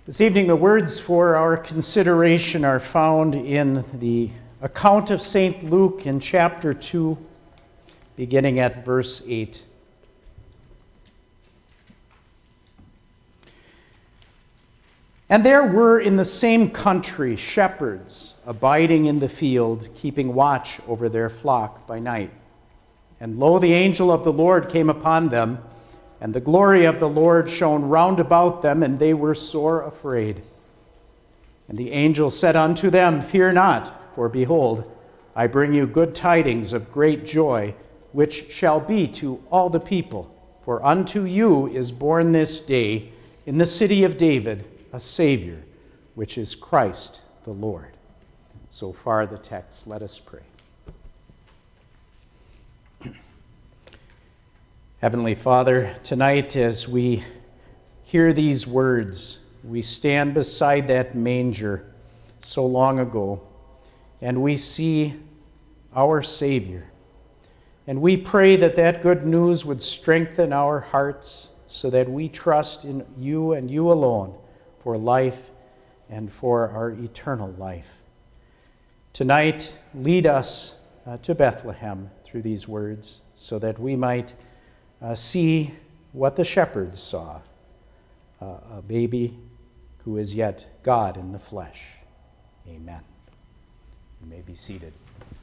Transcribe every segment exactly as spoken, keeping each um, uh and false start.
This evening, the words for our consideration are found in the account of Saint Luke in chapter two, beginning at verse eight. And there were in the same country shepherds abiding in the field, keeping watch over their flock by night. And lo, the angel of the Lord came upon them, and the glory of the Lord shone round about them, and they were sore afraid. And the angel said unto them, Fear not, for behold, I bring you good tidings of great joy, which shall be to all the people. For unto you is born this day in the city of David a Savior, which is Christ the Lord. So far the text. Let us pray. Heavenly Father, tonight as we hear these words, we stand beside that manger so long ago, and we see our Savior. And we pray that that good news would strengthen our hearts so that we trust in you and you alone for life and for our eternal life. Tonight, lead us uh, to Bethlehem through these words so that we might Uh, see what the shepherds saw, uh, a baby who is yet God in the flesh. Amen. You may be seated.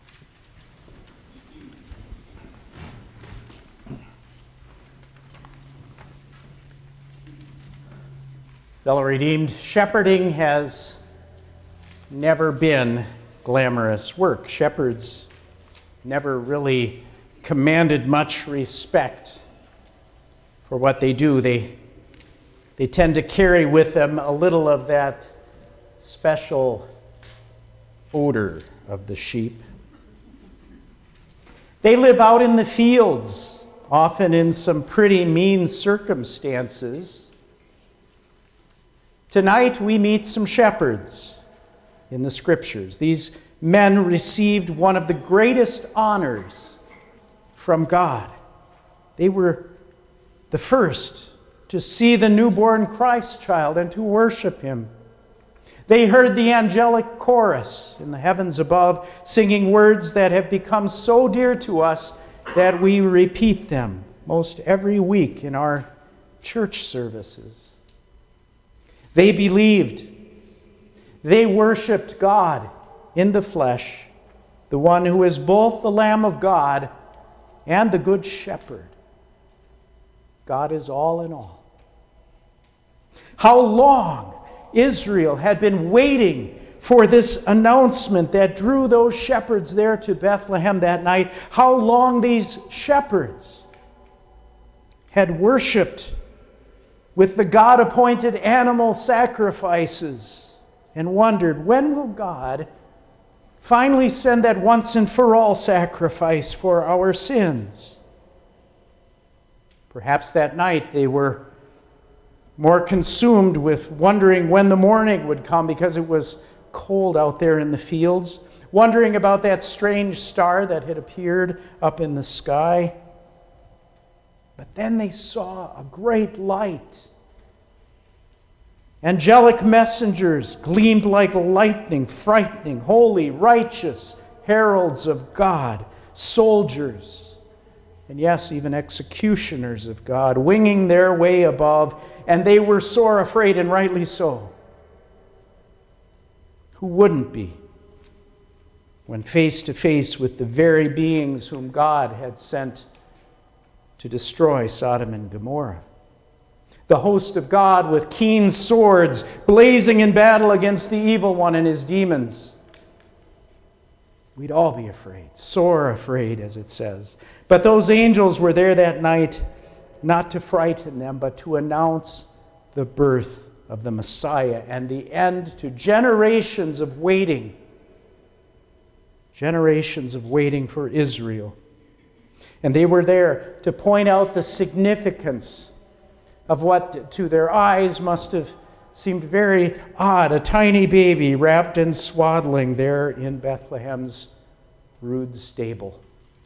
Fellow Redeemed, shepherding has never been glamorous work. Shepherds never really commanded much respect for what they do. They, they tend to carry with them a little of that special odor of the sheep. They live out in the fields, often in some pretty mean circumstances. Tonight we meet some shepherds in the scriptures. These men received one of the greatest honors from God. They were the first to see the newborn Christ child and to worship him. They heard the angelic chorus in the heavens above, singing words that have become so dear to us that we repeat them most every week in our church services. They believed. They worshiped God in the flesh, the one who is both the Lamb of God and the Good Shepherd. God is all in all. How long Israel had been waiting for this announcement that drew those shepherds there to Bethlehem that night. How long these shepherds had worshiped with the God-appointed animal sacrifices and wondered, when will God finally send that once and for all sacrifice for our sins? Perhaps that night they were more consumed with wondering when the morning would come because it was cold out there in the fields, wondering about that strange star that had appeared up in the sky. But then they saw a great light. Angelic messengers gleamed like lightning, frightening, holy, righteous heralds of God, soldiers, and yes, even executioners of God, winging their way above, and they were sore afraid, and rightly so. Who wouldn't be when face to face with the very beings whom God had sent to destroy Sodom and Gomorrah? The host of God with keen swords blazing in battle against the evil one and his demons. We'd all be afraid, sore afraid, as it says. But those angels were there that night not to frighten them, but to announce the birth of the Messiah and the end to generations of waiting. Generations of waiting for Israel. And they were there to point out the significance of what to their eyes must have seemed very odd, a tiny baby wrapped in swaddling there in Bethlehem's rude stable.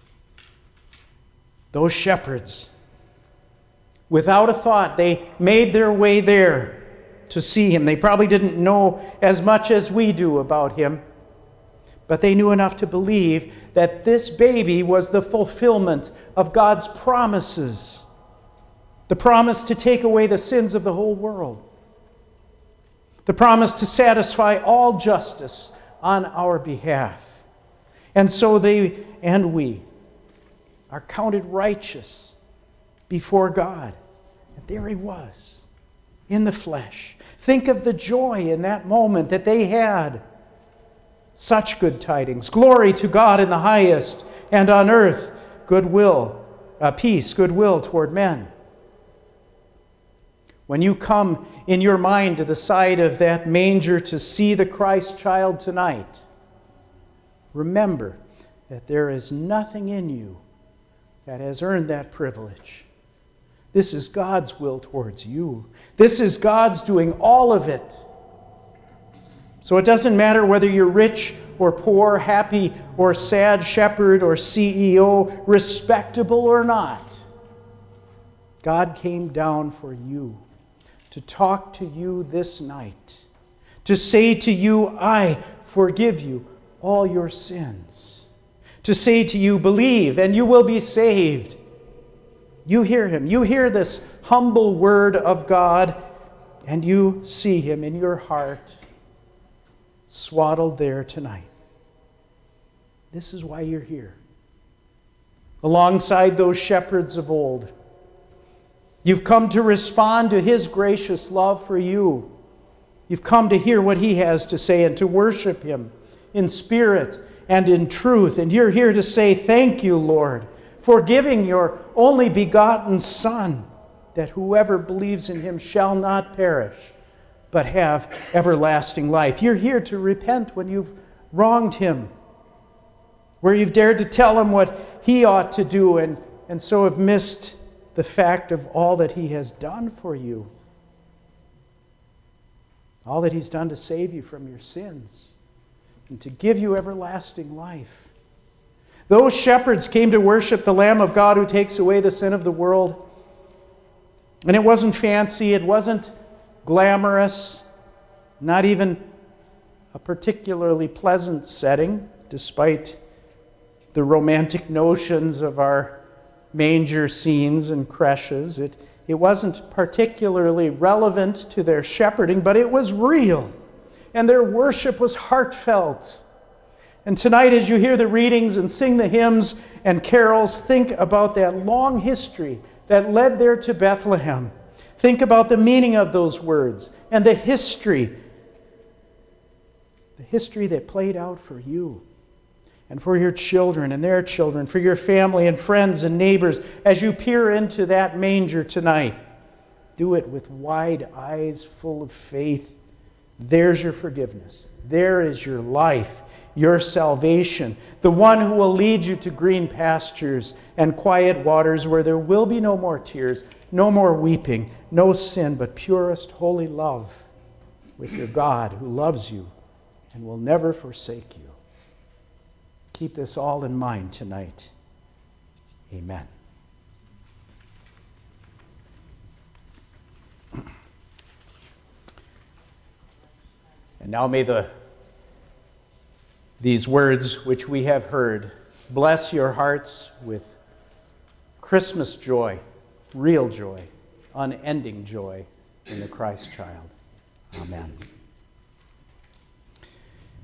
Those shepherds, without a thought, they made their way there to see him. They probably didn't know as much as we do about him, but they knew enough to believe that this baby was the fulfillment of God's promises, the promise to take away the sins of the whole world, the promise to satisfy all justice on our behalf. And so they and we are counted righteous before God. And there he was, in the flesh. Think of the joy in that moment that they had. Such good tidings. Glory to God in the highest, and on earth goodwill, uh, peace, goodwill toward men. When you come in your mind to the side of that manger to see the Christ child tonight, remember that there is nothing in you that has earned that privilege. This is God's will towards you. This is God's doing all of it. So it doesn't matter whether you're rich or poor, happy or sad, shepherd or C E O, respectable or not. God came down for you to talk to you this night, to say to you, I forgive you all your sins. To say to you, believe and you will be saved. You hear him. You hear this humble word of God, and you see him in your heart, swaddled there tonight. This is why you're here. Alongside those shepherds of old, you've come to respond to his gracious love for you. You've come to hear what he has to say and to worship him in spirit and in truth. And you're here to say, thank you, Lord, for giving your only begotten Son, that whoever believes in him shall not perish, but have everlasting life. You're here to repent when you've wronged him, where you've dared to tell him what he ought to do, and, and so have missed the fact of all that he has done for you, all that he's done to save you from your sins and to give you everlasting life. Those shepherds came to worship the Lamb of God who takes away the sin of the world. And it wasn't fancy, it wasn't glamorous, not even a particularly pleasant setting, despite the romantic notions of our manger scenes and creches. It, it wasn't particularly relevant to their shepherding, but it was real. And their worship was heartfelt. And tonight, as you hear the readings and sing the hymns and carols, think about that long history that led there to Bethlehem. Think about the meaning of those words and the history, the history that played out for you and for your children and their children, for your family and friends and neighbors as you peer into that manger tonight. Do it with wide eyes full of faith. There's your forgiveness. There is your life, your salvation, the one who will lead you to green pastures and quiet waters where there will be no more tears, no more weeping, no sin, but purest holy love with your God who loves you and will never forsake you. Keep this all in mind tonight. Amen. And now may the these words which we have heard bless your hearts with Christmas joy, real joy, unending joy in the Christ child. Amen.